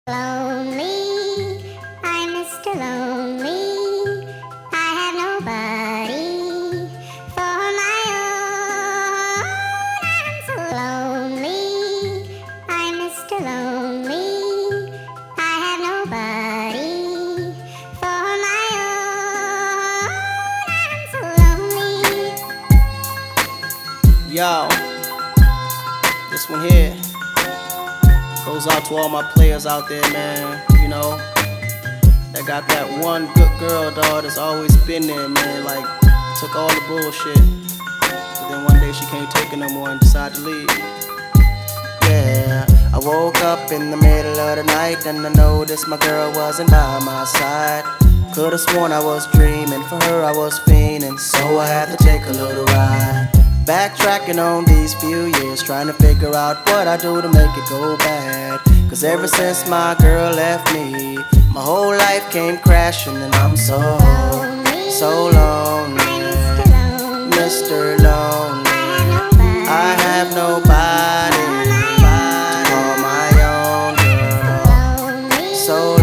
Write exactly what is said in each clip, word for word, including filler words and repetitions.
Lonely, I'm Mister Lonely. I have nobody for my own. I'm so lonely, I'm Mister Lonely. I have nobody for my own. I'm so lonely. Yo, this one here goes out to all my players out there, man. You know, that got that one good girl, dog, that's always been there, man. Like, took all the bullshit, but then one day she can't take it no more and decided to leave. Yeah, I woke up in the middle of the night and I noticed my girl wasn't by my side. Could've sworn I was dreaming, for her I was fiending, so I had to take a little ride. Backtracking on these few years, trying to figure out what I do to make it go bad. Cause ever since my girl left me, my whole life came crashing and I'm so, so lonely. Mister Lonely, I have nobody to call my own girl. So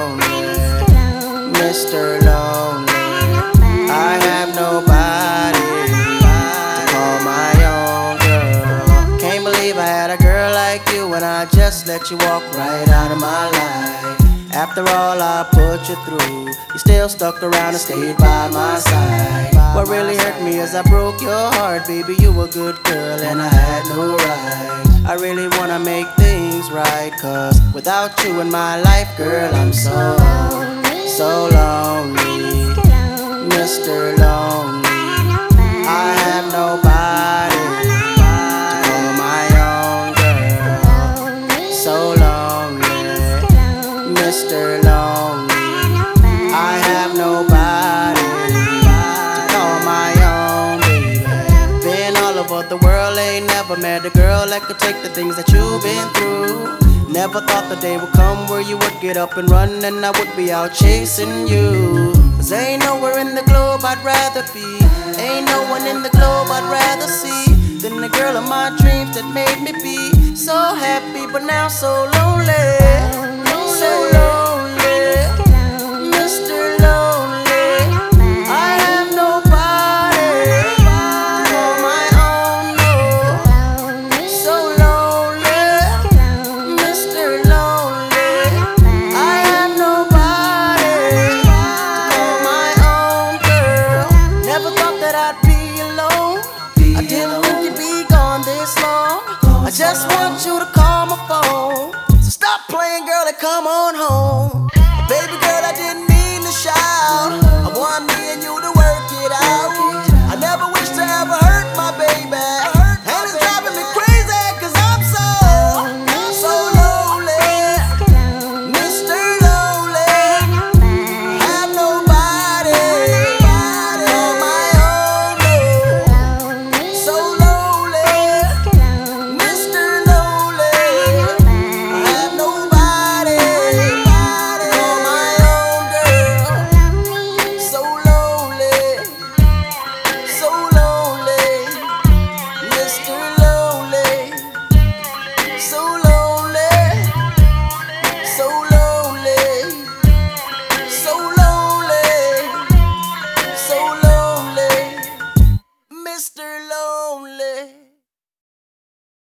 lonely, Mister Lonely, I have nobody to call my own girl. Can't believe I had a girl like you and I just let you walk right out of my life. After all I put you through, you still stuck around and stayed by my side. What really hurt me is I broke your heart, baby. You were a good girl and I had no right. I really wanna make things right, cause without you in my life, girl, I'm so, so lonely. Mister Lonely, I have nobody to call my own girl. So lonely, Mister Lonely, I have nobody to call my own baby. Been all over the world, ain't never met a girl that could take the things that you've been through. Never thought the day would come where you would get up and run and I would be out chasing you. Cause ain't nowhere in the globe I'd rather be, ain't no one in the globe I'd rather see than the girl of my dreams that made me be so happy but now so lonely. So lonely, Mister Lonely, I have nobody to call my own, no. So lonely, Mister Lonely, I have nobody to call my own girl. Never thought that I'd be alone, I didn't think you'd be gone this long. I just want you to call my phone. So stop playing, girl, and come on home.